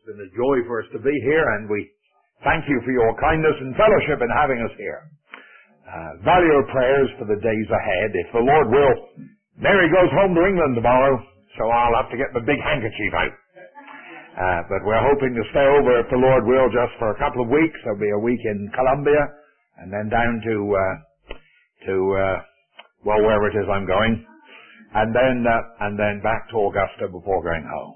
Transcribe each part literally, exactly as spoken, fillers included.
been a joy for us to be here, and we thank you for your kindness and fellowship in having us here. Uh, value your prayers for the days ahead. If the Lord will, Mary goes home to England tomorrow, so I'll have to get my big handkerchief out. Uh, but we're hoping to stay over, if the Lord will, just for a couple of weeks. There'll be a week in Colombia, and then down to, uh, to, uh, well, wherever it is I'm going. And then, uh, and then back to Augusta before going home.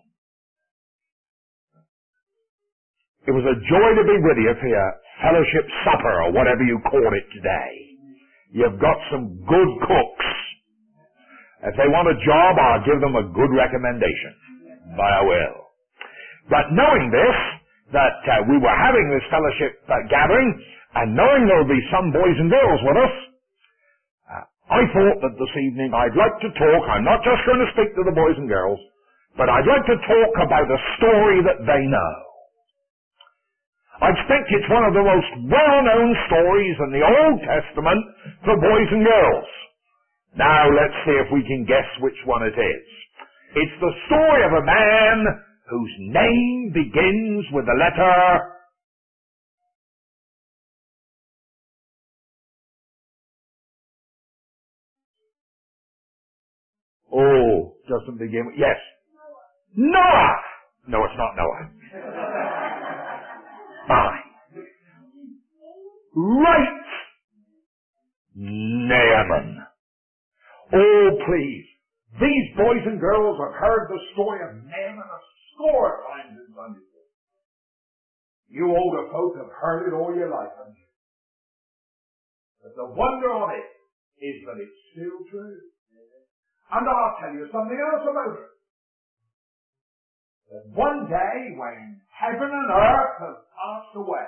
It was a joy to be with you for your fellowship supper, or whatever you call it today. You've got some good cooks. If they want a job, I'll give them a good recommendation. By I will. But knowing this, that uh, we were having this fellowship uh, gathering, and knowing there would be some boys and girls with us, uh, I thought that this evening I'd like to talk. I'm not just going to speak to the boys and girls, but I'd like to talk about a story that they know. I think it's one of the most well-known stories in the Old Testament for boys and girls. Now let's see if we can guess which one it is. It's the story of a man whose name begins with the letter Oh, doesn't begin with, yes. Noah! No, it's not Noah. Fine. Right. Naaman. Oh, please. These boys and girls have heard the story of Naaman a score of times in Sunday school. You older folk have heard it all your life, haven't you? But the wonder of it is that it's still true. And I'll tell you something else about it. That one day when heaven and earth have passed away,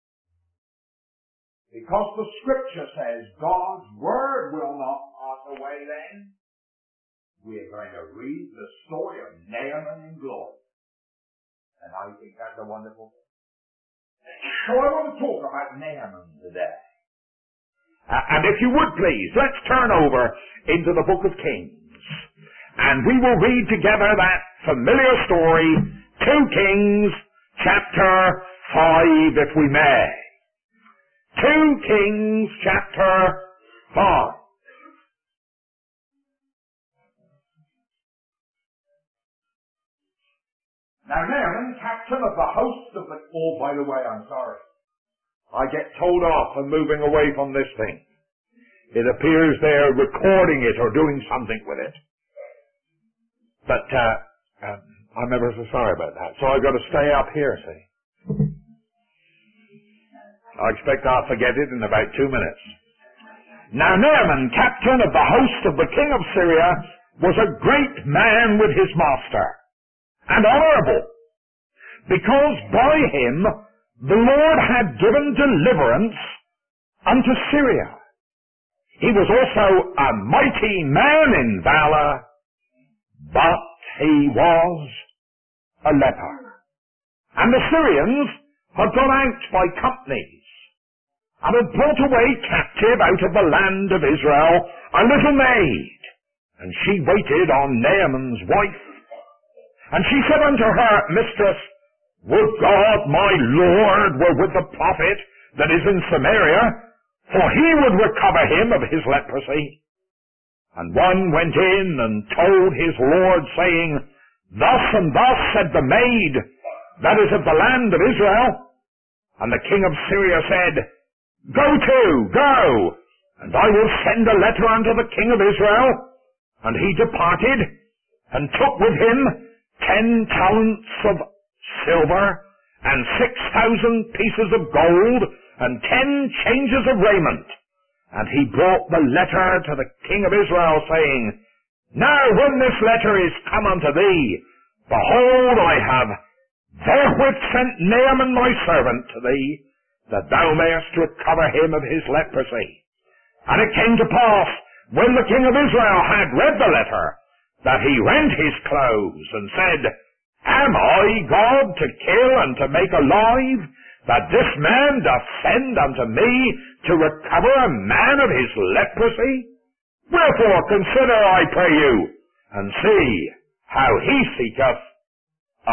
because the scripture says God's word will not pass away then, we're going to read the story of Naaman in glory. And I think that's a wonderful thing. So I want to talk about Naaman today. Uh, and if you would please, let's turn over into the book of Kings. And we will read together that familiar story, two Kings, chapter five, if we may. two Kings, chapter five. Now Naaman, captain of the host of the... Oh, by the way, I'm sorry. I get told off for moving away from this thing. It appears they're recording it or doing something with it. But uh, um, I'm ever so sorry about that. So I've got to stay up here, see. I expect I'll forget it in about two minutes. Now Naaman, captain of the host of the king of Syria, was a great man with his master, and honorable, because by him the Lord had given deliverance unto Syria. He was also a mighty man in valor, but he was a leper. And the Syrians had gone out by companies, and had brought away captive out of the land of Israel a little maid, and she waited on Naaman's wife. And she said unto her mistress, Would God my Lord were with the prophet that is in Samaria, for he would recover him of his leprosy. And one went in and told his Lord, saying, Thus and thus said the maid that is of the land of Israel. And the king of Syria said, Go to, go, and I will send a letter unto the king of Israel. And he departed, and took with him ten talents of silver, and six thousand pieces of gold, and ten changes of raiment. And he brought the letter to the king of Israel, saying, Now when this letter is come unto thee, behold, I have therewith sent Naaman my servant to thee, that thou mayest recover him of his leprosy. And it came to pass, when the king of Israel had read the letter, that he rent his clothes, and said, Am I God to kill and to make alive, that this man doth send unto me to recover a man of his leprosy? Wherefore consider, I pray you, and see how he seeketh a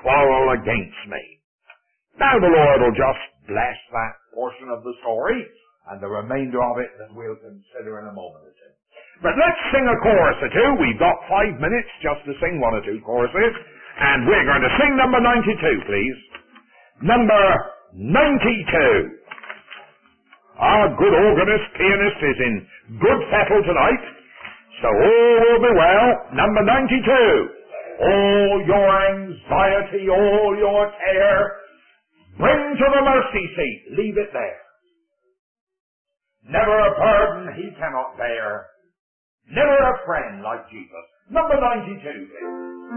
quarrel against me. Now the Lord will just bless that portion of the story and the remainder of it that we'll consider in a moment or two. But let's sing a chorus or two. We've got five minutes just to sing one or two choruses. And we're going to sing number ninety-two, please. Number ninety-two. Our good organist, pianist is in good fettle tonight. So all will be well. Number ninety-two. All your anxiety, all your care, bring to the mercy seat. Leave it there. Never a burden he cannot bear. Never a friend like Jesus. Number ninety-two, please.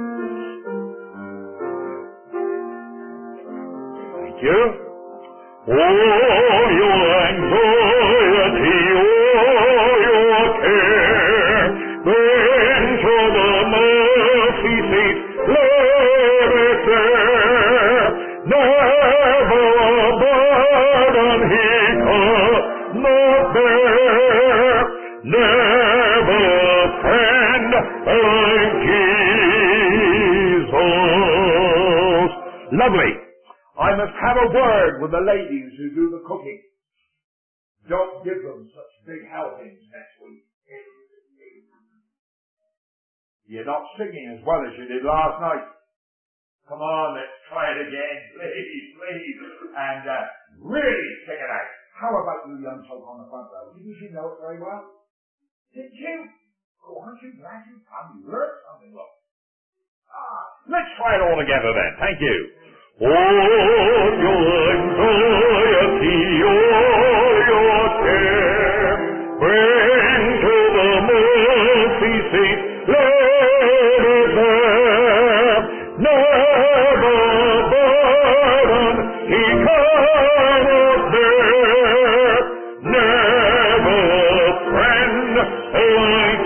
Thank you. All your anxiety, all your care, bring to the mercy seat, leave it there. Never a burden he cannot bear. Never a friend like Jesus. Lovely. I must have a word with the ladies who do the cooking. Don't give them such big helpings next week. You're not singing as well as you did last night. Come on, let's try it again, please, please. And uh, really sing it out. How about you young folk on the front row? Didn't you know it very well? Did you? Oh, aren't you glad you come? You learned something, look. Ah, let's try it all together then. Thank you. All your anxiety, all your care, bring to the mercy seat, leave it there. Never a burden he cannot bear. Never a friend like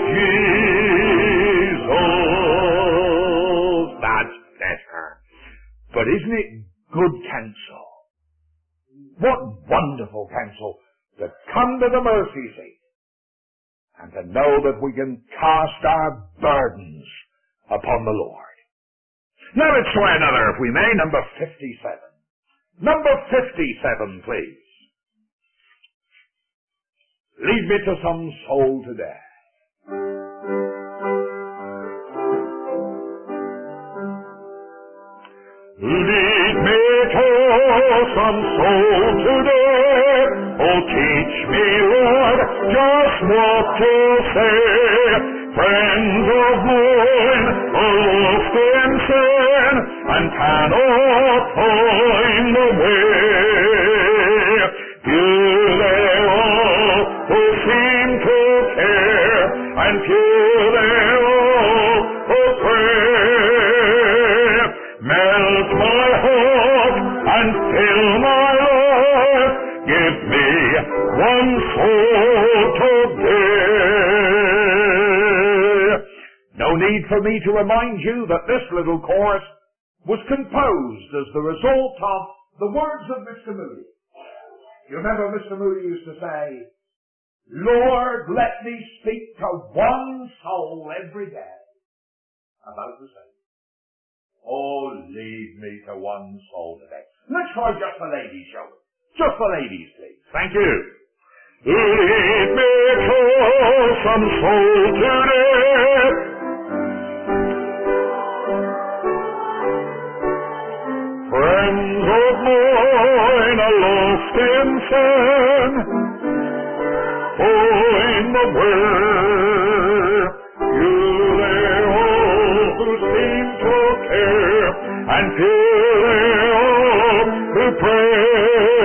Jesus. That's better. But isn't it good counsel? What wonderful counsel to come to the mercy seat and to know that we can cast our burdens upon the Lord. Now let's try another, if we may, number fifty-seven. Number fifty-seven, please. Lead me to some soul today. Lead me to some soul today. Oh, teach me, Lord, just what to say. Friends of mine are lost in sin and cannot find the way. Few there are who seem to care, and few there are who pray. Melt my heart and fill my life. Give me one soul today. No need for me to remind you that this little chorus was composed as the result of the words of Mister Moody. You remember Mister Moody used to say, Lord, let me speak to one soul every day about the same. Oh, lead me to one soul today. Let's try just the ladies, shall we? Just the ladies, please. Thank you. Lead me to some soul today. Friends of mine are lost in sin. Oh, in the way. You there all who seem to care, and few there all who pray.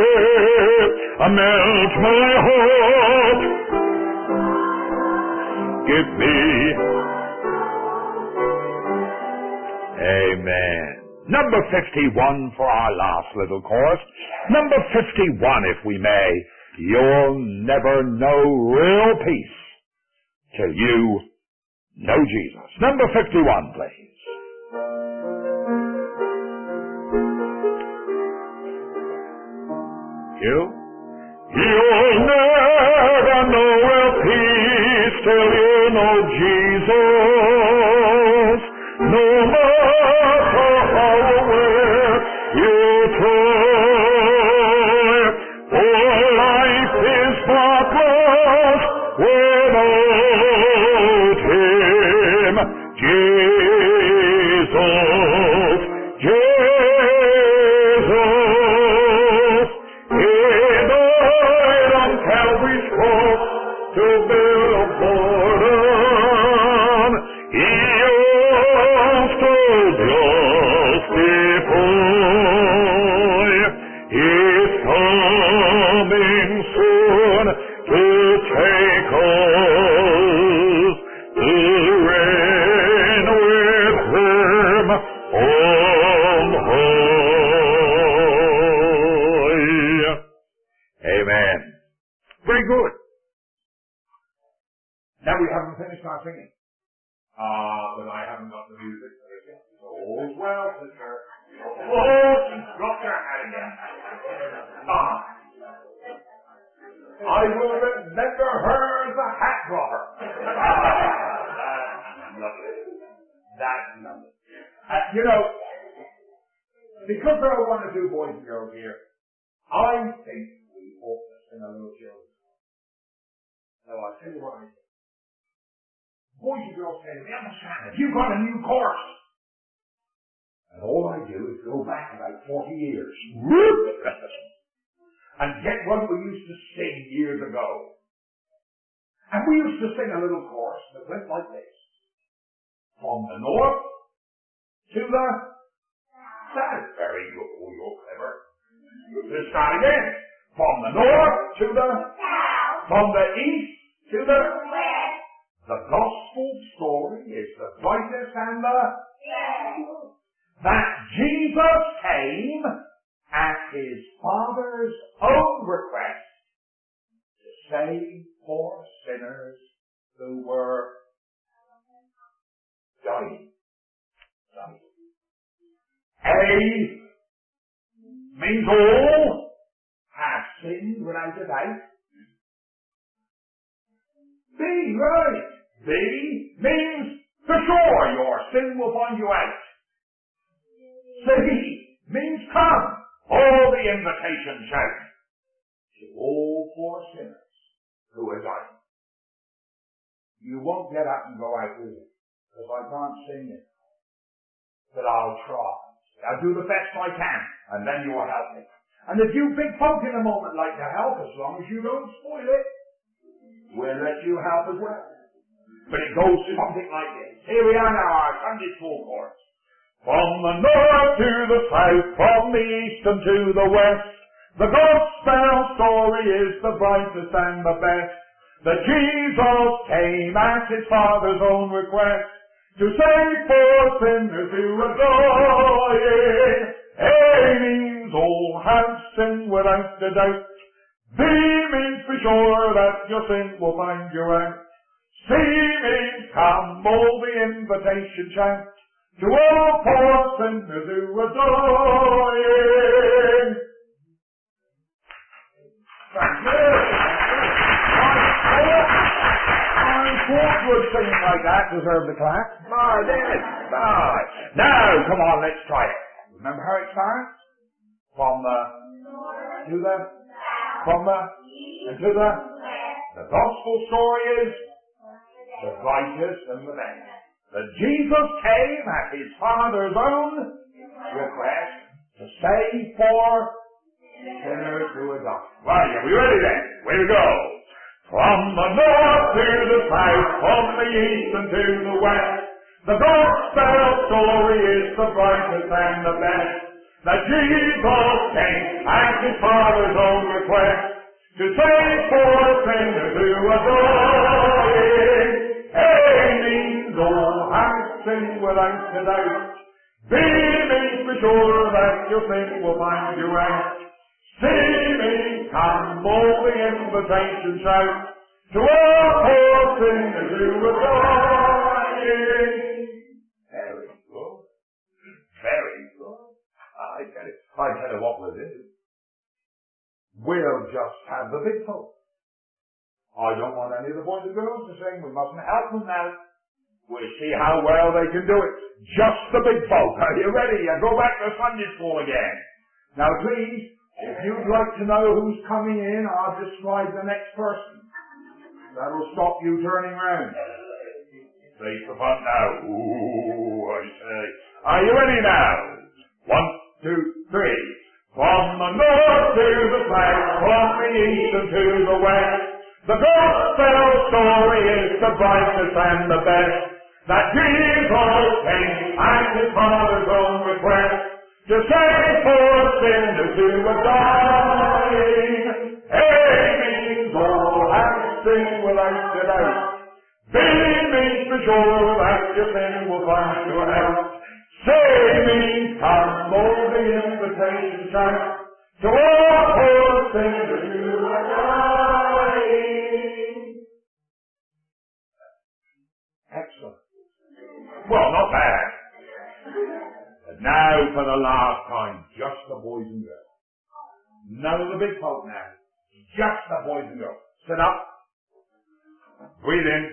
Melt my heart. Give me. Amen. Number fifty-one for our last little chorus. Number fifty-one, if we may. You'll never know real peace till you know Jesus. Number fifty-one, please. You? You'll never know real peace till you know Jesus. No matter how away high. Amen. Very good. Now we haven't finished our singing. Ah, uh, but I haven't got the music for it yet. All's well, sister. Oh, she dropped her hat again. Ah. I will remember her as a hat dropper. Ah, that's lovely. That's lovely. Uh, you know, because there are one or two boys and girls here, I think we ought to sing a little children's song. Now, I'll tell you what I think. Boys and girls say to me, understand, if you've got a new chorus, and all I do is go back about forty years, and get what we used to sing years ago. And we used to sing a little chorus that went like this. From the north to the south. Very good. Oh, you're clever. Let's start again. From the north to the south. From the east to the west. The gospel story is the brightest and the best. That Jesus came at his Father's own request to save poor sinners who were dying. dying. A means all have sinned without a doubt. B, right. B means for sure your sin will find you out. C means come. All the invitation shout to all poor sinners who are dying. You won't get up and go out with it, because I can't sing it. But I'll try. I'll do the best I can, and then you will help me. And if you big folk in a moment like to help, as long as you don't spoil it, we'll let you help as well. But it goes something like this. Here we are now, our Sunday school chorus. From the north to the south, from the east and to the west, the gospel story is the brightest and the best. That Jesus came at his Father's own request to save poor sinners who are dying. A means all have sinned without a doubt. B means be sure that your sin will find you out. C means come, all the invitation shout to all poor sinners who are dying. Thank you. I thought you would sing like that, deserve the clap. My, did. My. Now, come on, let's try it. Remember how it starts? From the, to the, from the, and to the, the gospel story is the brightest and the best. That Jesus came at his Father's own request to save poor sinners who are dying. Right, are we ready then? Way to go. From the north to the south, from the east and to the west, the gospel story is the brightest and the best. That Jesus came at his Father's own request to save poor sinners who are dying. A means all have sinned without a doubt. B means be sure that your sin will find you out. C means come, all the invitation shout to all poor sinners who are dying. Very good. Very good. I tell you, I tell you what we'll do. We'll just have the big folk. I don't want any of the boys and girls to sing. We mustn't help them now. We'll see how well they can do it. Just the big folk. Are you ready? And go back to Sunday school again. Now please, if you'd like to know who's coming in, I'll describe the next person. That'll stop you turning round. Face the front now. Ooh, I say. Are you ready now? One, two, three. From the north to the south, from the east and to the west, the gospel story is the brightest and the best. That Jesus came at his Father's own request to save poor sinners who were dying. A means all have sinned without a doubt. B means be sure that your sin will find you out. C means come, shout, to all poor sinners who are dying. Excellent. Well, not bad. But now for the last time, just the boys and girls. None of the big folk now. Just the boys and girls. Sit up. Breathe in.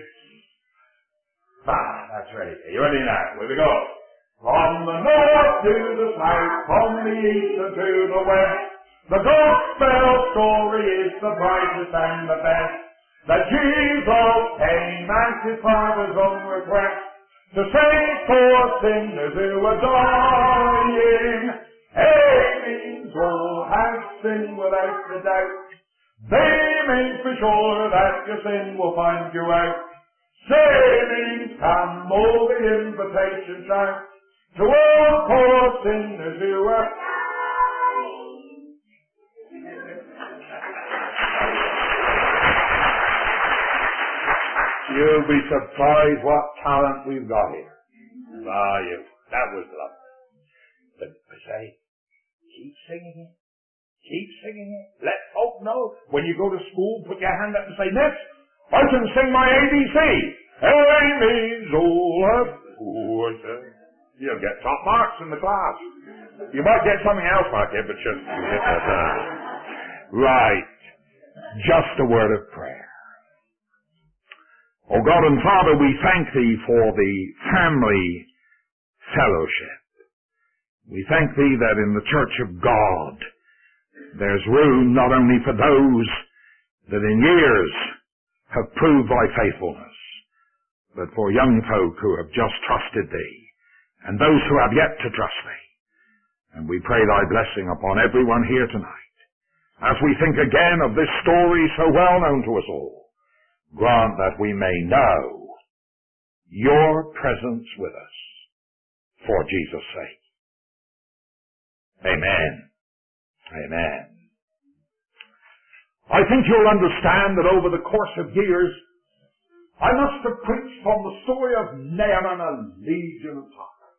Ah, that's ready. Are you ready now? Here we go. From the north to the south, from the east and to the west, the gospel story is the brightest and the best. That Jesus came at his Father's own request to save poor sinners who were dying. It means all have sinned without a doubt. They mean for sure that your sin will find you out. Saving come, all the invitation shout, to all poor sinners who are dying. You'll be surprised what talent we've got here. Ah, you. That was lovely. But I say, keep singing it. Keep singing it. Let folk know. When you go to school, put your hand up and say, Miss, I can sing my A B C. A means all of poor. You'll get top marks in the class. You might get something else like it, but just right. Just a word of prayer. Oh God and Father, we thank Thee for the family fellowship. We thank Thee that in the Church of God there's room not only for those that in years have proved Thy faithfulness, but for young folk who have just trusted Thee, and those who have yet to trust Thee. And we pray Thy blessing upon everyone here tonight. As we think again of this story so well known to us all, grant that we may know Your presence with us for Jesus' sake. Amen. Amen. I think you'll understand that over the course of years, I must have preached from the story of Naaman a legion of times.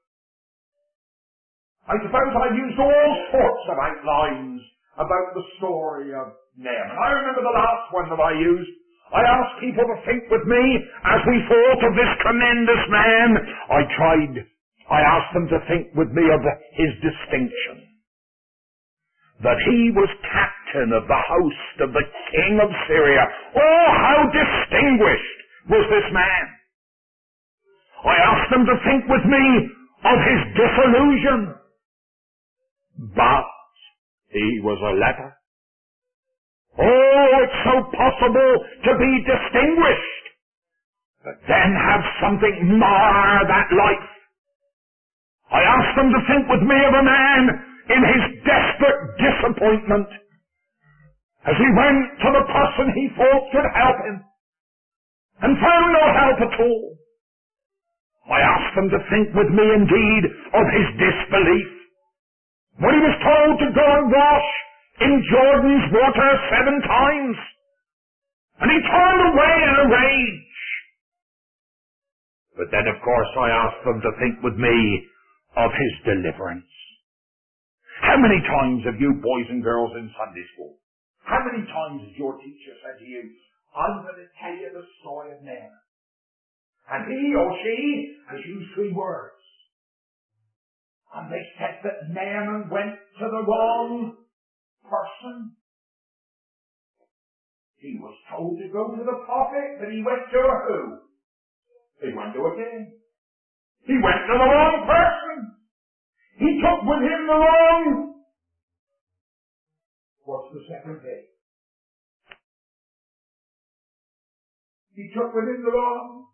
I suppose I've used all sorts of outlines about the story of Naaman. I remember the last one that I used. I asked people to think with me as we thought of this tremendous man. I tried, I asked them to think with me of his distinction. That he was captain of the host of the king of Syria. Oh, how distinguished was this man. I asked them to think with me of his disillusion. But he was a leper. Oh, it's so possible to be distinguished, but then have something mar that life. I asked them to think with me of a man in his desperate disappointment as he went to the person he thought could help him and found no help at all. I asked them to think with me indeed of his disbelief when he was told to go and wash in Jordan's water seven times, and he turned away in a rage. But then, of course, I asked them to think with me of his deliverance. How many times have you boys and girls in Sunday school, how many times has your teacher said to you, I'm going to tell you the story of Naaman, and he or she has used three words, and they said that Naaman went to the wrong person. He was told to go to the prophet, but he went to who? He went to a king. He went to the wrong person. He took with him the wrong. What's the second thing? He took with him the wrong.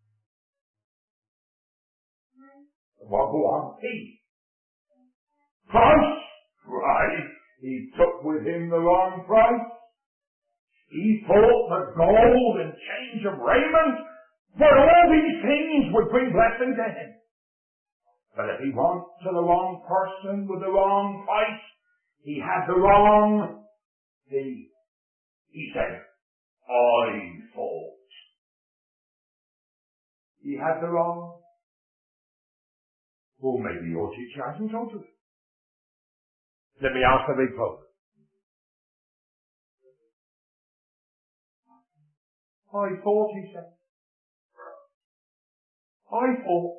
Well, go on, peace. Price. Right. He took with him the wrong price. He thought the gold and change of raiment, but all these things would bring blessing to him. But if he went to the wrong person with the wrong price, he had the wrong deed. He said, I thought. He had the wrong. Well, maybe your teacher hasn't told you. Let me ask the big folk. I thought, he said. I thought.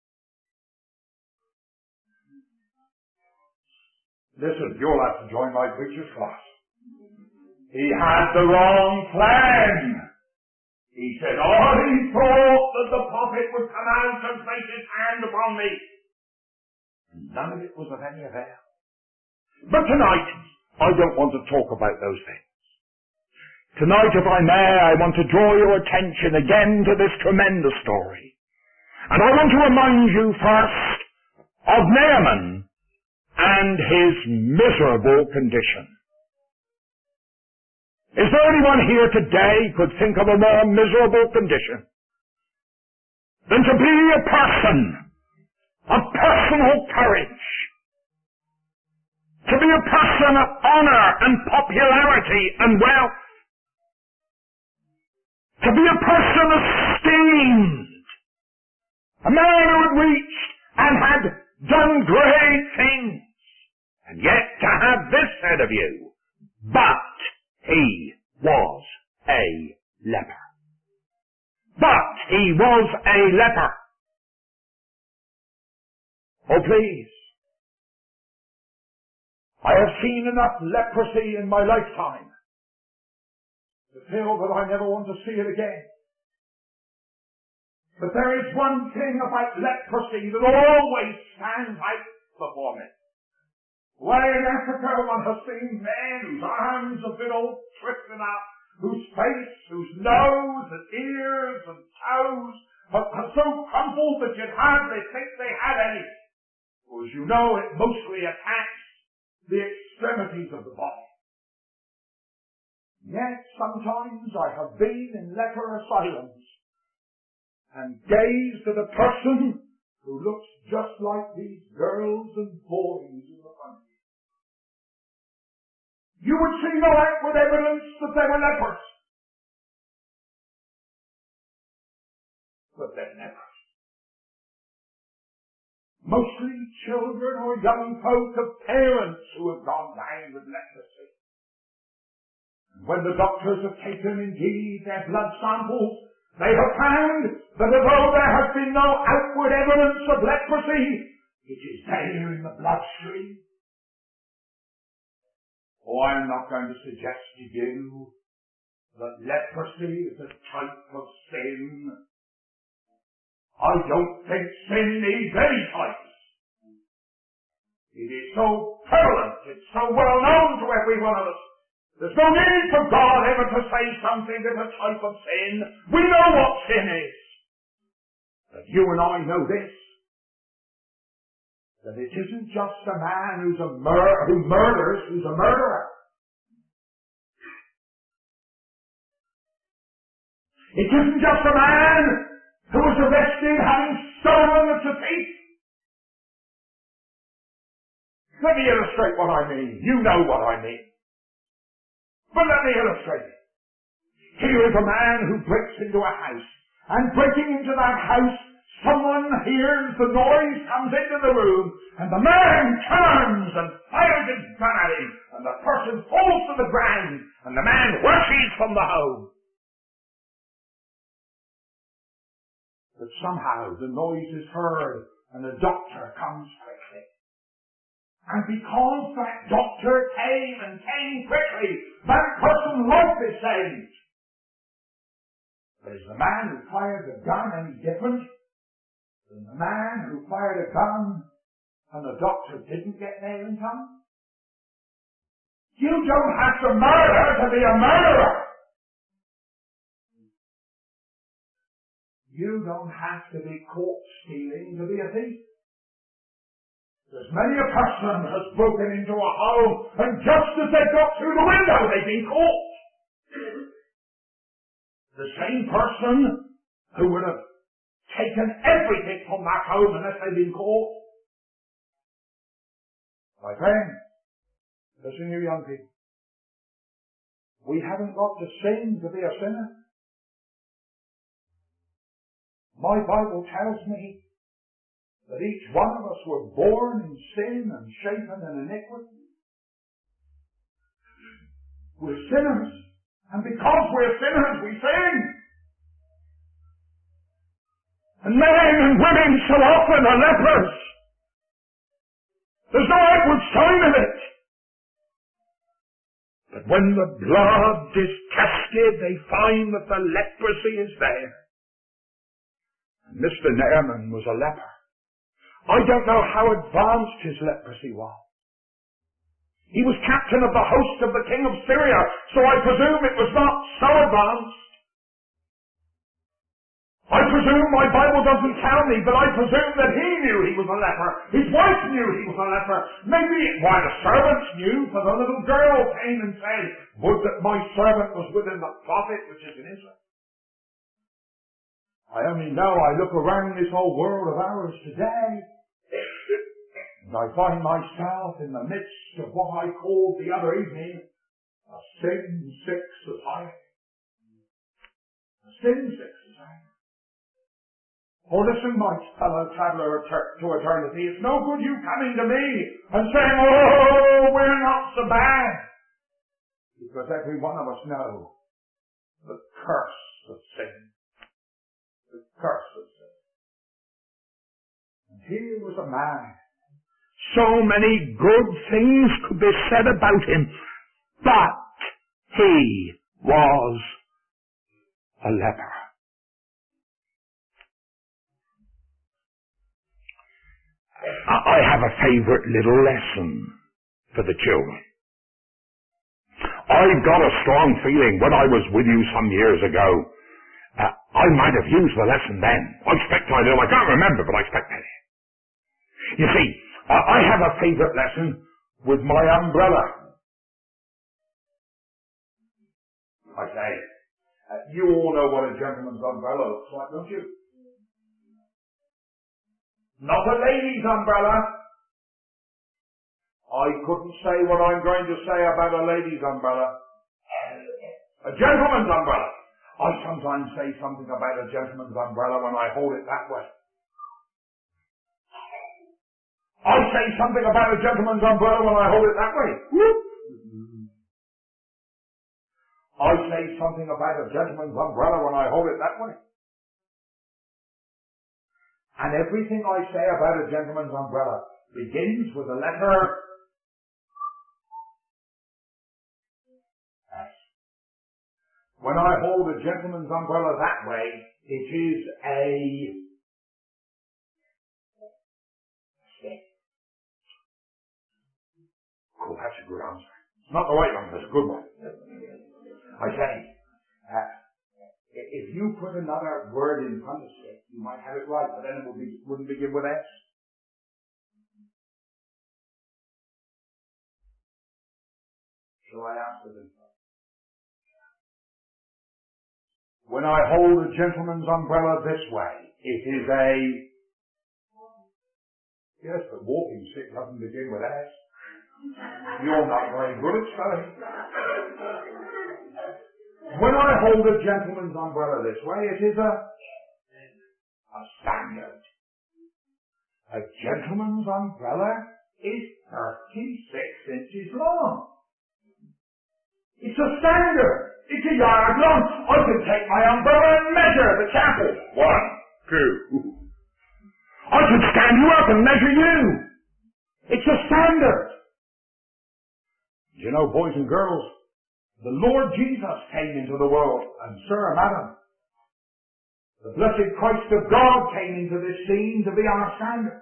Listen, you'll have to join my preacher's class. He had the wrong plan. He said, oh, he thought that the prophet would come out and place his hand upon me. None of it was of any avail. But tonight, I don't want to talk about those things. Tonight, if I may, I want to draw your attention again to this tremendous story. And I want to remind you first of Naaman and his miserable condition. Is there anyone here today could think of a more miserable condition than to be a person of personal courage, to be a person of honor and popularity and wealth, to be a person esteemed, a man who had reached and had done great things, and yet to have this said of you, but he was a leper. But he was a leper. Oh, please. I have seen enough leprosy in my lifetime to feel that I never want to see it again. But there is one thing about leprosy that always stands out before me. Way in Africa, one has seen men whose arms have been all twisted up, whose face, whose nose and ears and toes have, have so crumpled that you'd hardly think they had any. For as you know, it mostly attacks the extremities of the body. Yet sometimes I have been in leper asylums and gazed at a person who looks just like these girls and boys in the country. You would see no outward evidence that they were lepers. But they're lepers. Mostly children or young folk of parents who have gone down with leprosy. And when the doctors have taken indeed their blood samples, they have found that although there has been no outward evidence of leprosy, it is there in the bloodstream. Oh, I'm not going to suggest to you that leprosy is a type of sin. I don't think sin needs any types. It is so prevalent, it's so well known to every one of us. There's no need for God ever to say something is a type of sin. We know what sin is. But you and I know this. That it isn't just a man who's a mur- who murders who's a murderer. It isn't just a man who was arrested having stolen at a thief. Let me illustrate what I mean. You know what I mean. But let me illustrate it. Here is a man who breaks into a house. And breaking into that house, someone hears the noise, comes into the room, and the man turns and fires his gun at him, and the person falls to the ground, and the man rushes from the home. But somehow the noise is heard, and the doctor comes quickly. And because that doctor came and came quickly, that person's life is saved. But is the man who fired the gun any different than the man who fired a gun and the doctor didn't get there in time? You don't have to murder to be a murderer. You don't have to be caught stealing to be a thief. There's many a person has broken into a home, and just as they got through the window, they've been caught. The same person who would have taken everything from that home unless they'd been caught. My friend, listen, you young people. We haven't got to sin to be a sinner. My Bible tells me that each one of us were born in sin and shapen in iniquity. We're sinners. And because we're sinners, we sin. And men and women so often are lepers. There's no outward sign of it. But when the blood is tested, they find that the leprosy is there. And Mister Naaman was a leper. I don't know how advanced his leprosy was. He was captain of the host of the king of Syria, so I presume it was not so advanced. I presume, my Bible doesn't tell me, but I presume that he knew he was a leper. His wife knew he was a leper. Maybe, why, the servants knew, for the little girl came and said, would that my servant was within the prophet, which is in Israel. I only know I look around this whole world of ours today, and I find myself in the midst of what I called the other evening a sin-sick society. A sin-sick society. Oh, listen, my fellow traveller to eternity, it's no good you coming to me and saying, oh, we're not so bad. Because every one of us know the curse of sin. The curse of sin. And here was a man. So many good things could be said about him, but he was a leper. I have a favourite little lesson for the children. I've got a strong feeling when I was with you some years ago, uh, I might have used the lesson then. I expect I did. I can't remember, but I expect I did. You see, uh, I have a favourite lesson with my umbrella. I say, uh, you all know what a gentleman's umbrella looks like, don't you? Not a lady's umbrella. I couldn't say what I'm going to say about a lady's umbrella. A gentleman's umbrella. I sometimes say something about a gentleman's umbrella when I hold it that way. I say something about a gentleman's umbrella when I hold it that way. I say something about a gentleman's umbrella when I hold it that way. And everything I say about a gentleman's umbrella begins with the letter S. When I hold a gentleman's umbrella that way, it is a stick. Oh, that's a good answer. It's not the right one, but it's a good one. I say, uh, if you put another word in front of stick, you might have it right, but then it would be, wouldn't begin with S. Shall I answer this? When I hold a gentleman's umbrella this way, it is a... Yes, but walking stick doesn't begin with S. You're not very good at spelling. When I hold a gentleman's umbrella this way, it is a... a standard. A gentleman's umbrella is thirty-six inches long. It's a standard. It's a yard long. I can take my umbrella and measure the chapel. One, two. I can stand you up and measure you. It's a standard. You know, boys and girls, the Lord Jesus came into the world, and Sir Madam, the blessed Christ of God came into this scene to be our standard.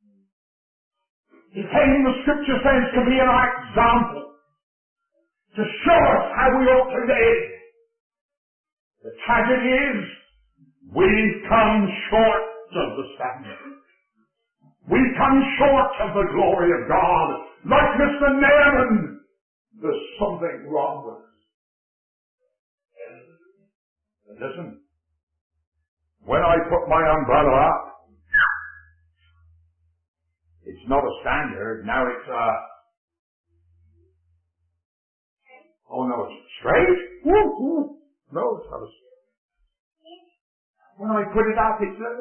He came, the scripture says, to be our example, to show us how we ought to live. The tragedy is, we've come short of the standard. We've come short of the glory of God. Like Mister Naaman, there's something wrong with us. And listen, when I put my umbrella up, it's not a standard. Now it's a... Oh no, it's straight? Woo, woo. No, it's not a straight. When I put it up, it's a...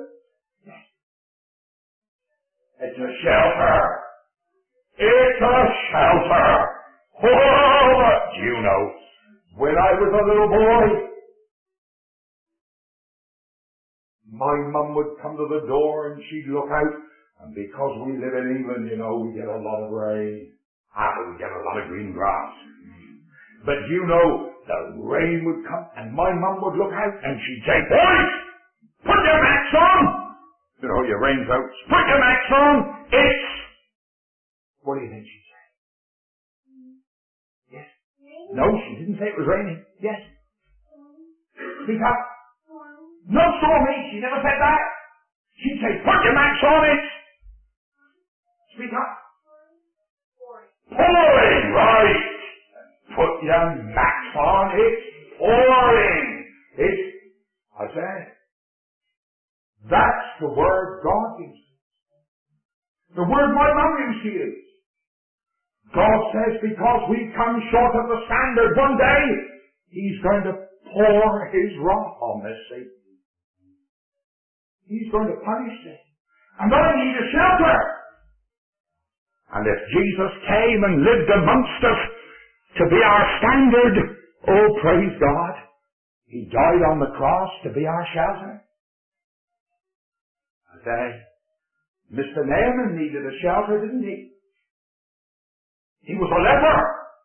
It's a shelter. It's a shelter. Oh, but you know, when I was a little boy, my mum would come to the door and she'd look out, and because we live in England, you know, we get a lot of rain. Ah, we get a lot of green grass. But you know, the rain would come, and my mum would look out, and she'd say, "Boys, put your mats on!" You know, your rain's out. "Put your mats on! It's..." What do you think she'd say? Yes? No, she didn't say it was raining. Yes? Speak up. No, stormy. She never said that. She'd say, "Put your mats on! It's..." Speak up. Pouring, right. Put your mats on. It's pouring. It's, I say, that's the word God uses. The word my mum used to use. God says because we come short of the standard, one day He's going to pour His wrath on this sea. He's going to punish it. And I need a shelter. And if Jesus came and lived amongst us to be our standard, oh, praise God, He died on the cross to be our shelter. I say, Mister Naaman needed a shelter, didn't he? He was a leper.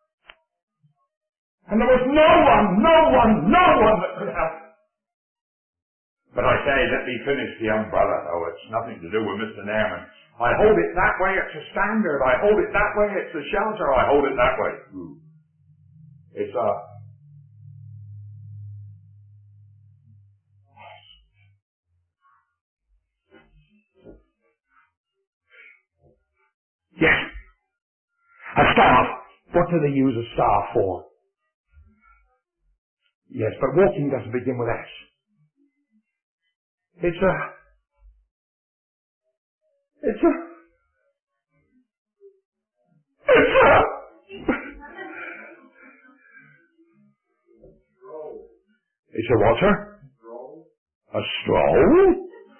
And there was no one, no one, no one that could help him. But I say, let me finish the umbrella, though. It's nothing to do with Mister Naaman. I hold it that way, it's a standard. I hold it that way, it's a shelter. I hold it that way. It's a... Yes. A staff. What do they use a staff for? Yes, but walking doesn't begin with S. It's a... It's a... It's a... It's a what, sir? A stroll?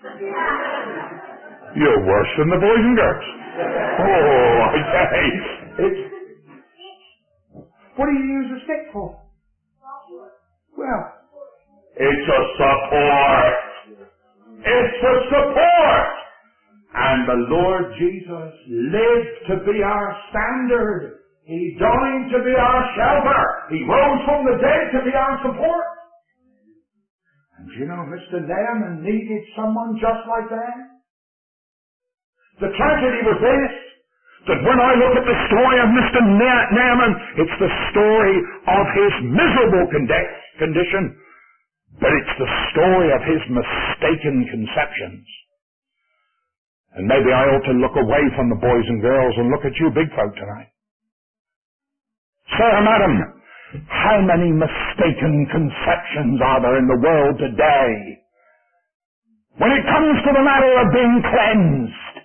You're worse than the boys and girls. Oh, I say. It's... What do you use a stick for? Well, it's a support. It's a support. And the Lord Jesus lived to be our standard. He died to be our shelter. He rose from the dead to be our support. And you know, Mister Naaman needed someone just like that. The tragedy was this, that when I look at the story of Mister Na- Naaman, it's the story of his miserable condi- condition, but it's the story of his mistaken conceptions. And maybe I ought to look away from the boys and girls and look at you big folk tonight. Sir, madam, how many mistaken conceptions are there in the world today when it comes to the matter of being cleansed?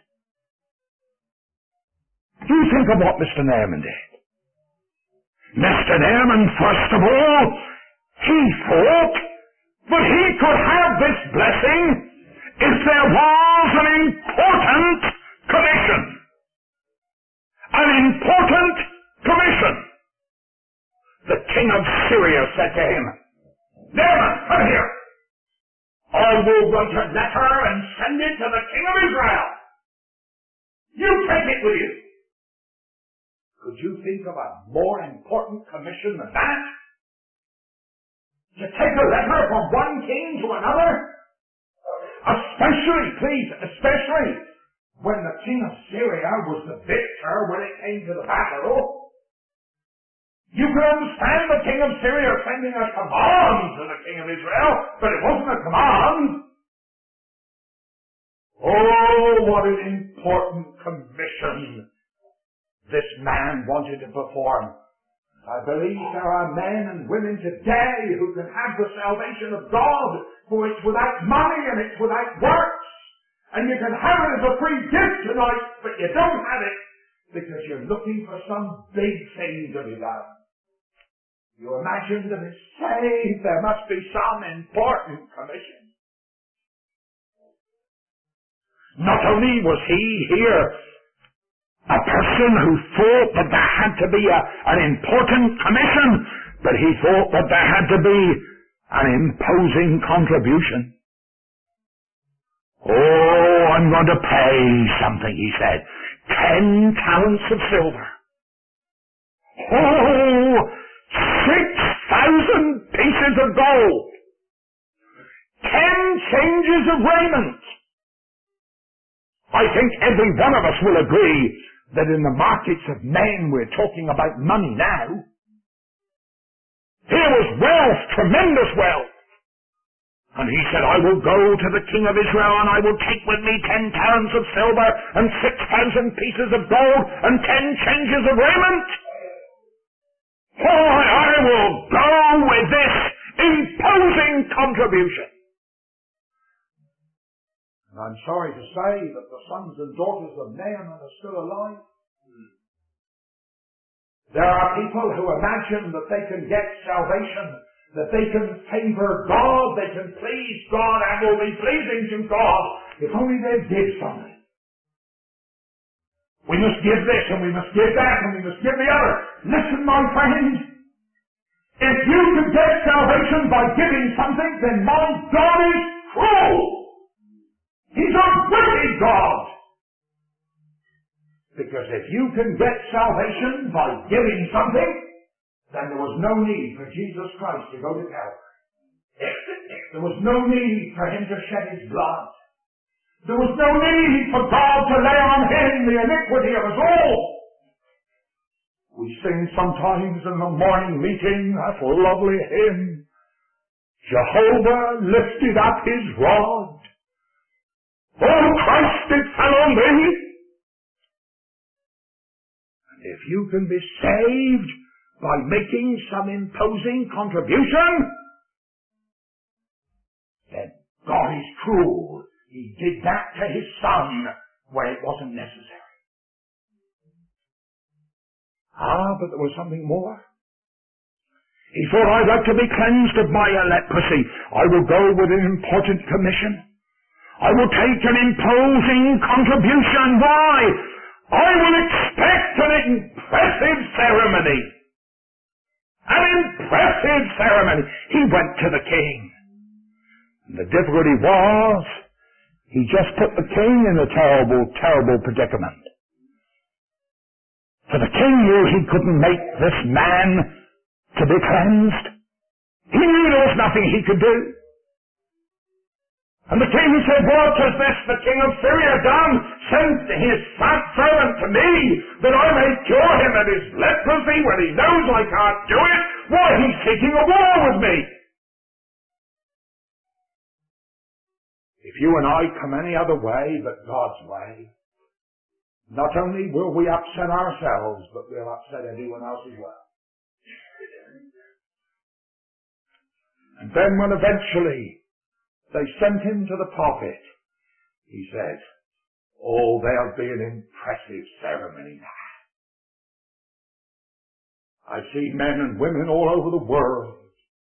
You think of what Mister Naaman did. Mister Naaman, first of all, he thought that he could have this blessing if there was an important commission. An important commission. The king of Syria said to him, "Naaman, come here. I will write a letter and send it to the king of Israel. You take it with you." Could you think of a more important commission than that? To take a letter from one king to another? Especially, please, especially when the king of Syria was the victor when it came to the battle. You can understand the king of Syria sending a command to the king of Israel, but it wasn't a command. Oh, what an important commission this man wanted to perform. I believe there are men and women today who can have the salvation of God, for it's without money and it's without works. And you can have it as a free gift tonight, but you don't have it because you're looking for some big thing to be done. You imagine to be saved, there must be some important commission. Not only was he here a person who thought that there had to be a, an important commission, But he thought that there had to be an imposing contribution. Oh, I'm going to pay something, he said. Ten talents of silver. Oh, six thousand pieces of gold. Ten changes of raiment. I think every one of us will agree that in the markets of men we're talking about money now. Here was wealth, tremendous wealth. And he said, I will go to the king of Israel and I will take with me ten talents of silver and six thousand pieces of gold and ten changes of raiment. For I will go with this imposing contribution. And I'm sorry to say that the sons and daughters of Naaman are still alive. There are people who imagine that they can get salvation, that they can favor God, they can please God and will be pleasing to God if only they give something. We must give this and we must give that and we must give the other. Listen, my friend, if you can get salvation by giving something, then my God is cruel. He's a wicked God. Because if you can get salvation by giving something, then there was no need for Jesus Christ to go to Calvary. There was no need for him to shed his blood. There was no need for God to lay on him the iniquity of us all. We sing sometimes in the morning meeting that lovely hymn, Jehovah lifted up his rod. Oh, Christ it fell on thee. If you can be saved by making some imposing contribution, then God is cruel. He did that to his son where it wasn't necessary. Ah, but there was something more. He thought, I'd like to be cleansed of my leprosy. I will go with an important commission. I will take an imposing contribution. Why? I will expect an impressive ceremony. An impressive ceremony. He went to the king. And the difficulty was, he just put the king in a terrible, terrible predicament. For the king knew he couldn't make this man to be cleansed. He knew there was nothing he could do. And the king said, what has this the king of Syria done? Sent his fat servant to me, that I may cure him of his leprosy when he knows I can't do it? Why, he's seeking a war with me. If you and I come any other way but God's way, not only will we upset ourselves, but we'll upset everyone else as well. And then when eventually they sent him to the prophet, he said, oh, there'll be an impressive ceremony now. I see men and women all over the world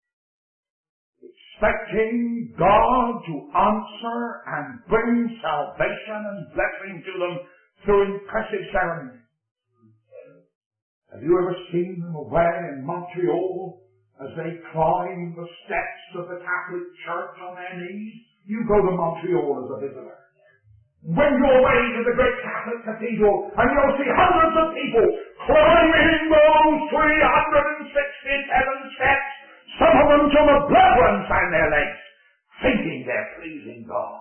expecting God to answer and bring salvation and blessing to them through impressive ceremonies. Have you ever seen them away in Montreal as they climb the steps of the Catholic Church on their knees? You go to Montreal as a visitor. Wend your way to the great Catholic Cathedral and you'll see hundreds of people climbing those three hundred sixty-seven steps, some of them till the blood runs down their legs, thinking they're pleasing God.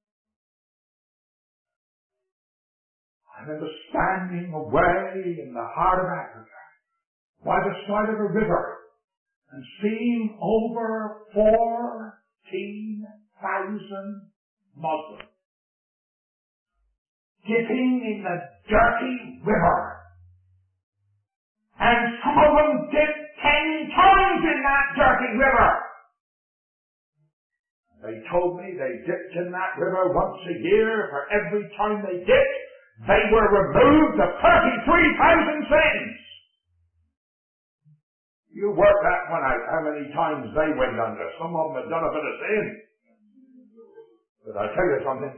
I remember standing away in the heart of Africa by the side of a river and seeing over fourteen thousand Muslims dipping in the dirty river. And some of them dipped ten times in that dirty river. They told me they dipped in that river once a year. For every time they dipped, they were removed of thirty-three thousand sins. You work that one out, how many times they went under. Some of them had done a bit of sin. But I tell you something,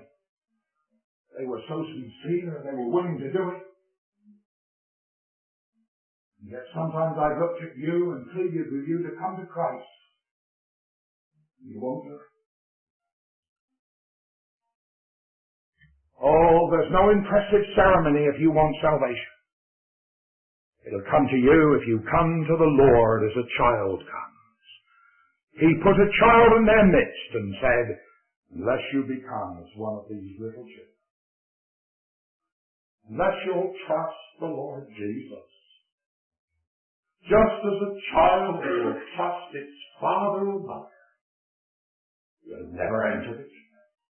they were so sincere, they were willing to do it. Yet sometimes I've looked at you and pleaded with you to come to Christ. You won't do it. Oh, there's no impressive ceremony if you want salvation. It'll come to you if you come to the Lord as a child comes. He put a child in their midst and said, unless you become as one of these little children, unless you'll trust the Lord Jesus, just as a child will trust its father or mother, you'll never enter the kingdom.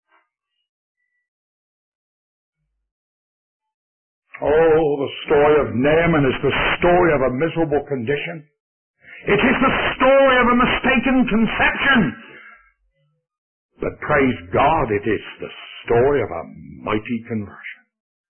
Oh, the story of Naaman is the story of a miserable condition. It is the story of a mistaken conception. But praise God, it is the story of a mighty conversion.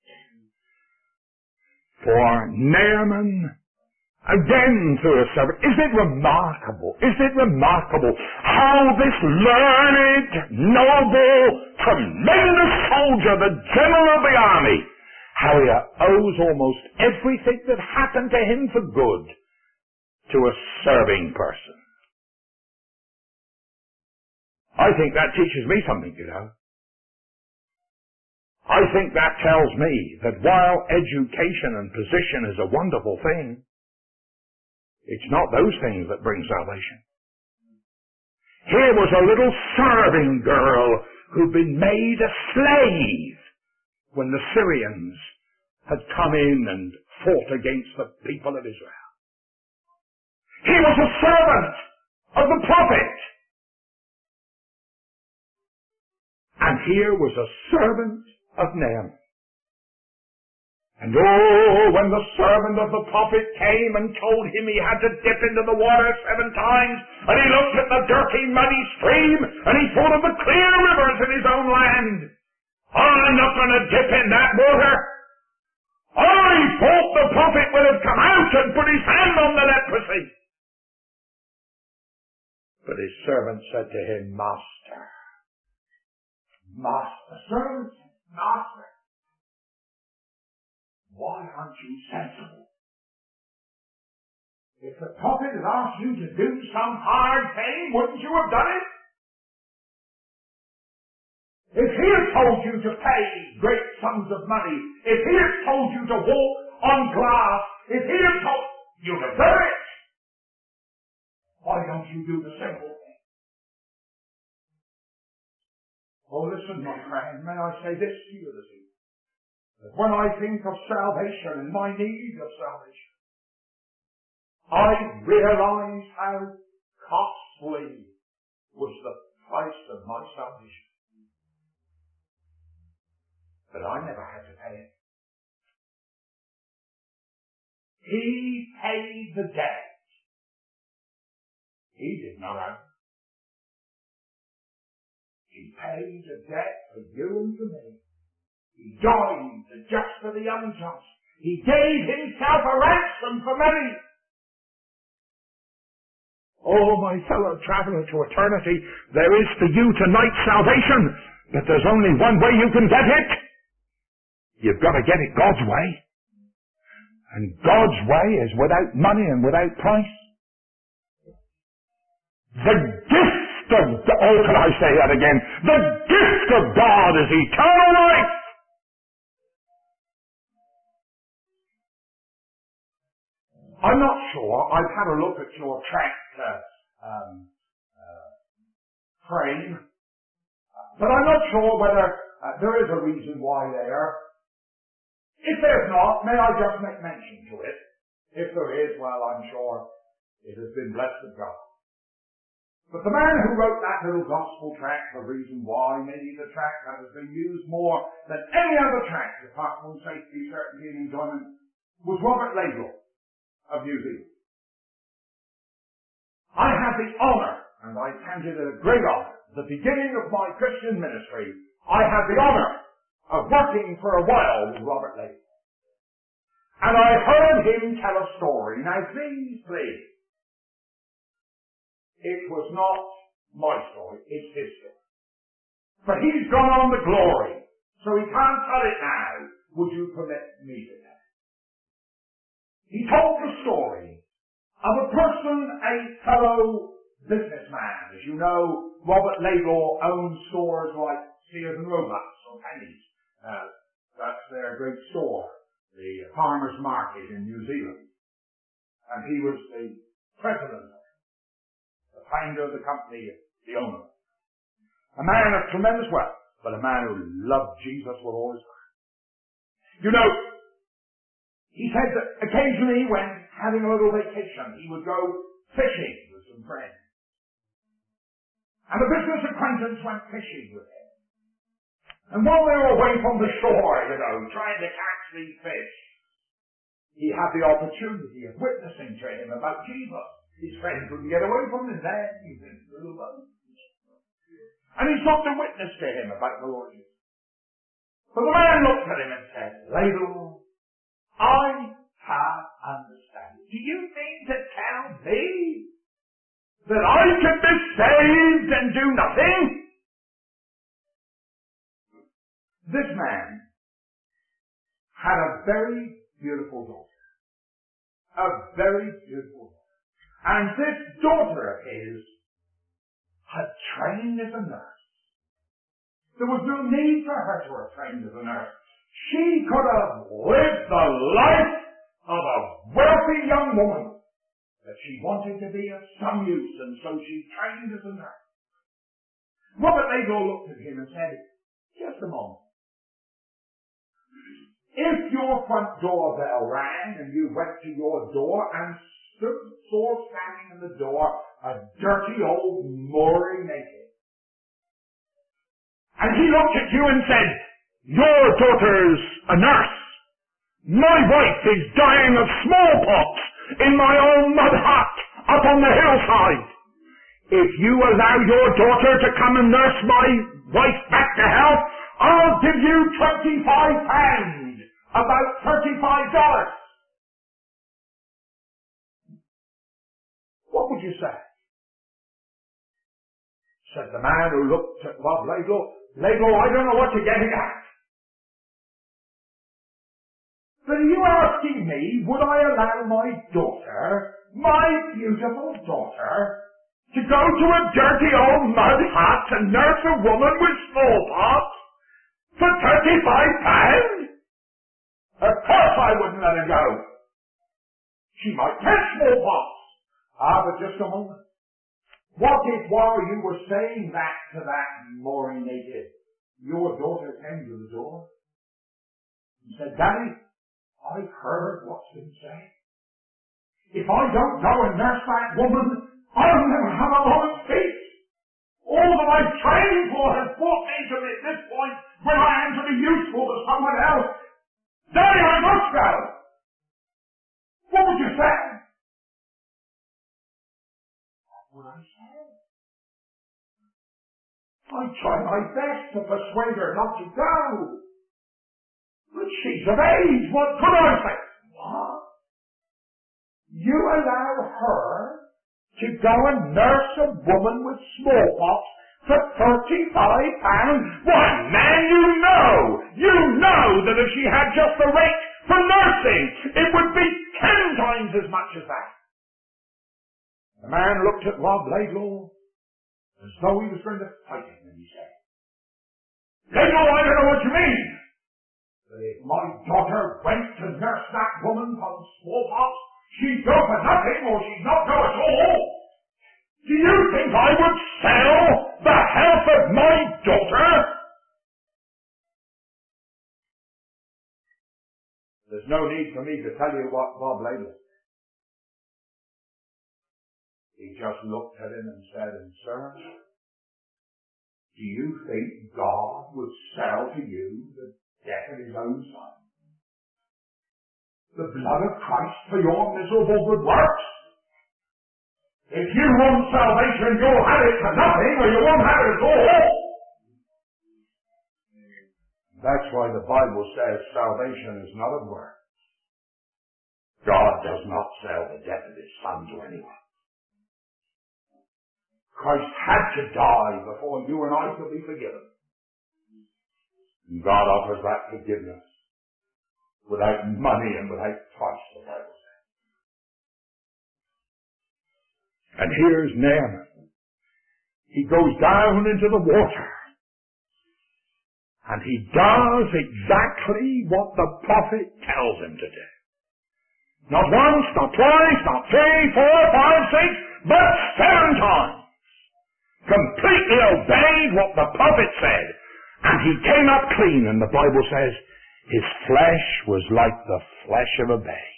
For Naaman, again through a servant, is it remarkable, is it remarkable how this learned, noble, tremendous soldier, the general of the army, how he owes almost everything that happened to him for good to a serving person. I think that teaches me something, you know. I think that tells me that while education and position is a wonderful thing, it's not those things that bring salvation. Here was a little serving girl who'd been made a slave when the Syrians had come in and fought against the people of Israel. He was a servant of the prophet. And here was a servant of Naaman. And oh, when the servant of the prophet came and told him he had to dip into the water seven times, and he looked at the dirty, muddy stream, and he thought of the clear rivers in his own land. I'm not going to dip in that water. I thought the prophet would have come out and put his hand on the leprosy. But his servant said to him, Master, Master, servant, Master, why aren't you sensible? If the prophet had asked you to do some hard thing, wouldn't you have done it? If he had told you to pay great sums of money, if he had told you to walk on glass, if he had told you to do it, why don't you do the simple thing? Oh, listen, my friend, may I say this to you this evening? That when I think of salvation and my need of salvation, I realize how costly was the price of my salvation. But I never had to pay it. He paid the debt. He did not owe. He paid the debt for you and for me. He died the just for the unjust. He gave himself a ransom for many. Oh, my fellow traveler to eternity, there is for you tonight salvation, but there's only one way you can get it. You've got to get it God's way. And God's way is without money and without price. The gift of, oh, can I say that again? The gift of God is eternal life. I'm not sure. I've had a look at your track uh, um, uh, frame, but I'm not sure whether uh, there is a reason why there. If there's not, may I just make mention to it? If there is, well, I'm sure it has been blessed of God. But the man who wrote that little gospel tract, the reason why, maybe the tract that has been used more than any other tract, apart from safety, certainty, and enjoyment, was Robert Laidlaw of New Zealand. I had the honor, and I count it a great honor, the beginning of my Christian ministry, I had the honor of working for a while with Robert Laidlaw. And I heard him tell a story. Now please, please, it was not my story, it's his story. But he's gone on to glory, so he can't tell it now. Would you permit me to tell it? he told the story of a person, a fellow businessman. As you know, Robert Laidlaw owns stores like Sears and Roebuck or Penny's. Uh, that's their great store, the Farmers Market in New Zealand. And he was the president, the founder of the company, the owner. A man of tremendous wealth, but a man who loved Jesus with all his heart. You know, he said that occasionally when having a little vacation, he would go fishing with some friends. And a business acquaintance went fishing with him. And while they were away from the shore, you know, trying to catch these fish, he had the opportunity of witnessing to him about Jesus. His friends couldn't get away from him then. He was in a little boat. And he sought to witness to him about the Lord Jesus. But the man looked at him and said, Laidlaw, I have understanding. Do you mean to tell me that I can be saved and do nothing? This man had a very beautiful daughter. A very beautiful daughter. And this daughter of his had trained as a nurse. There was no need for her to have trained as a nurse. She could have lived the life of a wealthy young woman. But she wanted to be of some use, and so she trained as a nurse. Robert Laidlaw looked at him and said, just a moment. If your front door bell rang and you went to your door and stood, saw standing in the door a dirty old Maori naked, and he looked at you and said, your daughter's a nurse. My wife is dying of smallpox in my own mud hut up on the hillside. If you allow your daughter to come and nurse my wife back to health, I'll give you twenty-five pounds, about thirty-five dollars. What would you say? Said the man who looked at Bob Laidlaw, Laidlaw, I don't know what you're getting at. But are you asking me, would I allow my daughter, my beautiful daughter, to go to a dirty old mud hut and nurse a woman with smallpox for thirty-five pounds? Of course I wouldn't let her go. She might catch smallpox. Ah, but just a moment. What if while you were saying that to that Maori native, your daughter came to the door and said, Daddy, I've heard what's been said. If I don't go and nurse that woman, I'll never have a moment's peace. All that I've trained for has brought me to this point where I am to be useful to someone else. Daddy, I must go. What would you say? What would I say? I try my best to persuade her not to go. But she's of age. What could I say? What? You allow her to go and nurse a woman with smallpox for thirty-five pounds? Why, man, you know, you know that if she had just the rate for nursing, it would be ten times as much as that. The man looked at Rob Laidlaw as though he was going to fight him, and he said, Laidlaw, I don't know what you mean. But if my daughter went to nurse that woman from smallpox, she'd go for nothing, or she'd not go at all. Do you think I would sell the health of my daughter? There's no need for me to tell you what Bob Laidlaw said. He just looked at him and said, and sir, do you think God would sell to you the death of his own son? The blood of Christ for your miserable good works? If you want salvation, you'll have it for nothing, or you won't have it at all. That's why the Bible says salvation is not of works. God does not sell the death of his son to anyone. Christ had to die before you and I could be forgiven. And God offers that forgiveness without money and without price, the Bible says. And here's Naaman. He goes down into the water. And he does exactly what the prophet tells him to do. Not once, not twice, not three, four, five, six, but seven times. Completely obeyed what the prophet said. And he came up clean, and the Bible says his flesh was like the flesh of a babe.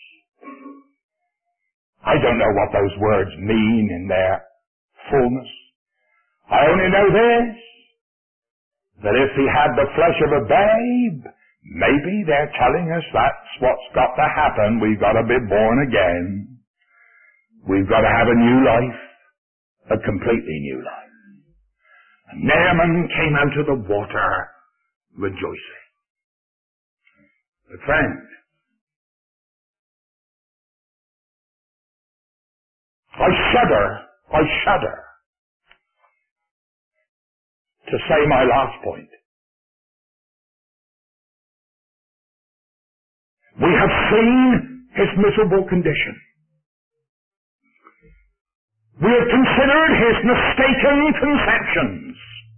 I don't know what those words mean in their fullness. I only know this, that if he had the flesh of a babe, maybe they're telling us that's what's got to happen. We've got to be born again. We've got to have a new life, a completely new life. And Naaman came out of the water rejoicing. But friend, I shudder, I shudder to say my last point. We have seen his miserable condition. We have considered his mistaken conceptions.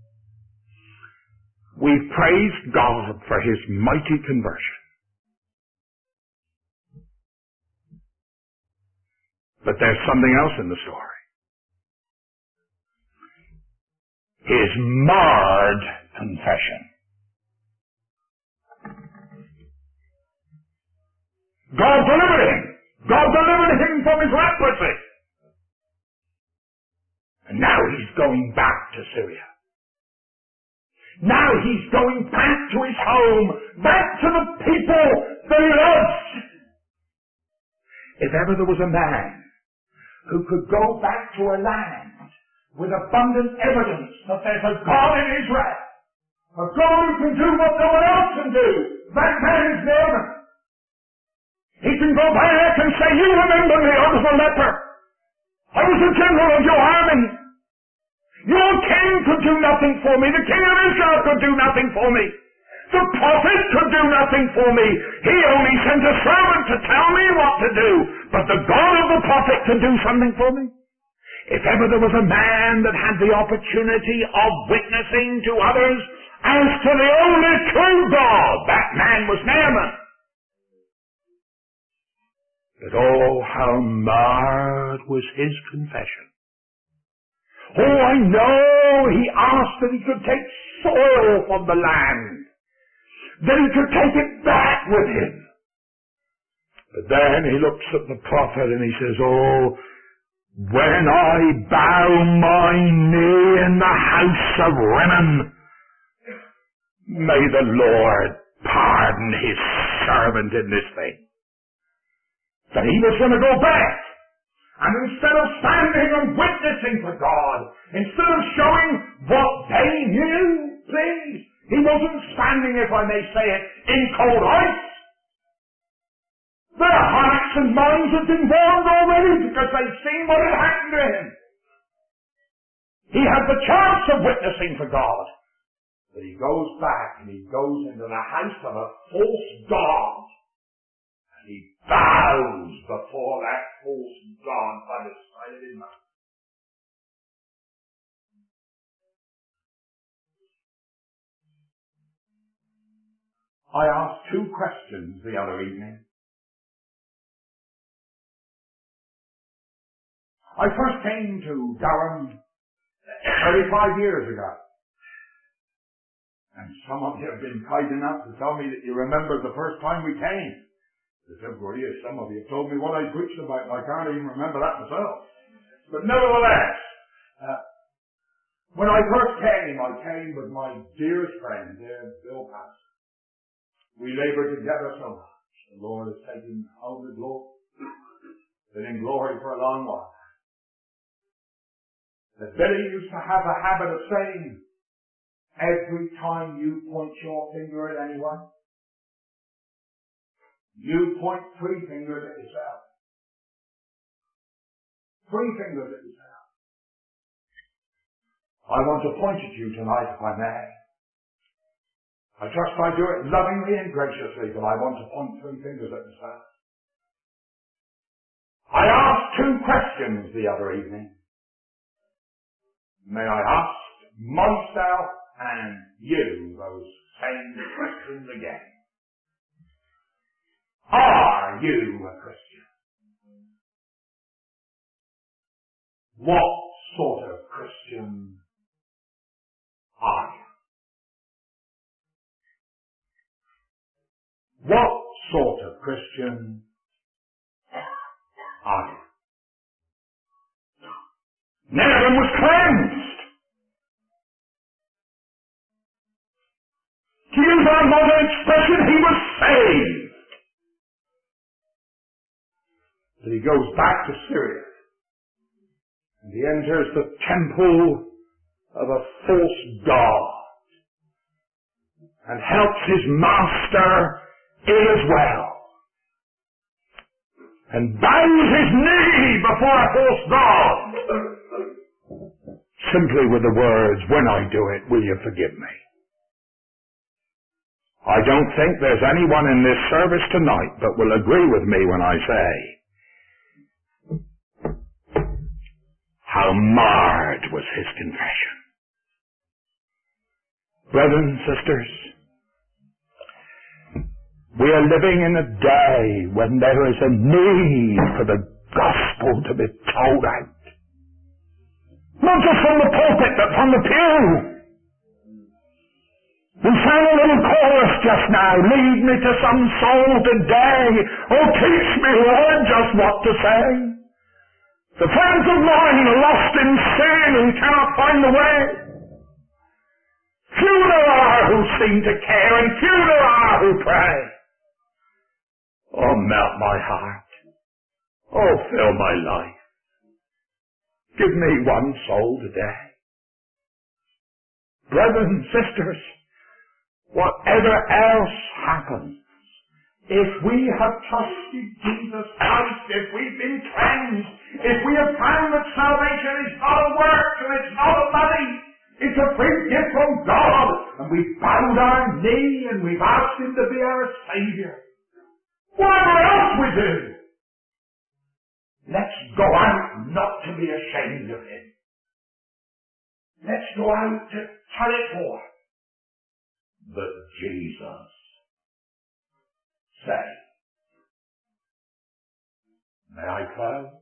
We've praised God for his mighty conversion. But there's something else in the story. His marred confession. God delivered him. God delivered him from his leprosy. And now he's going back to Syria. Now he's going back to his home, back to the people that he loves. If ever there was a man who could go back to a land with abundant evidence that there's a God in Israel, a God who can do what no one else can do, that man is Naaman. He can go back and say, you remember me, I was a leper. I was a general of your army. Your king could do nothing for me. The king of Israel could do nothing for me. The prophet could do nothing for me. He only sent a servant to tell me what to do. But the God of the prophet can do something for me. If ever there was a man that had the opportunity of witnessing to others as to the only true God, that man was Naaman. But oh, how marred was his confession. Oh, I know he asked that he could take soil from the land, that he could take it back with him. But then he looks at the prophet and he says, oh, when I bow my knee in the house of Rimmon, may the Lord pardon his servant in this thing. That he was going to go back. And instead of standing and witnessing for God, instead of showing what they knew, please, he wasn't standing, if I may say it, in cold ice. Their hearts and minds had been warmed already because they'd seen what had happened to him. He had the chance of witnessing for God. But he goes back and he goes into the house of a false god. He bows before that false god by the side of his mouth. I asked two questions the other evening. I first came to Durham thirty-five years ago. And some of you have been kind enough to tell me that you remember the first time we came. The temporary is some of you have told me what I preached about, and I can't even remember that myself. But nevertheless, uh, when I first came, I came with my dearest friend, uh, Bill Pass. We labored together so much. The Lord has taken all the glory. Been in glory for a long while. That Billy used to have a habit of saying, every time you point your finger at anyone, you point three fingers at yourself. Three fingers at yourself. I want to point at you tonight, if I may. I trust I do it lovingly and graciously, but I want to point three fingers at myself. I asked two questions the other evening. May I ask myself and you those same questions again? Are you a Christian? What sort of Christian are you? What sort of Christian are you? Naaman was cleansed. To use our modern expression, he was saved. But he goes back to Syria. And he enters the temple of a false god. And helps his master ill as well. And bows his knee before a false god. Simply with the words, when I do it, will you forgive me? I don't think there's anyone in this service tonight that will agree with me when I say how marred was his confession. Brothers and sisters, we are living in a day when there is a need for the gospel to be told out. Not just from the pulpit, but from the pew. We sang a little chorus just now, lead me to some soul today. Oh, teach me, Lord, just what to say. The friends of mine are lost in sin and cannot find the way. Few there are who seem to care, and few there are who pray. Oh, melt my heart. Oh, fill my life. Give me one soul today. Brothers and sisters, whatever else happens, if we have trusted Jesus Christ, if we've been cleansed, if we have found that salvation is not a work and it's not a money, it's a free gift from God, and we've bowed our knee and we've asked Him to be our Savior, whatever else we do, let's go out not to be ashamed of Him. Let's go out to tell it forth that Jesus saved. May I close?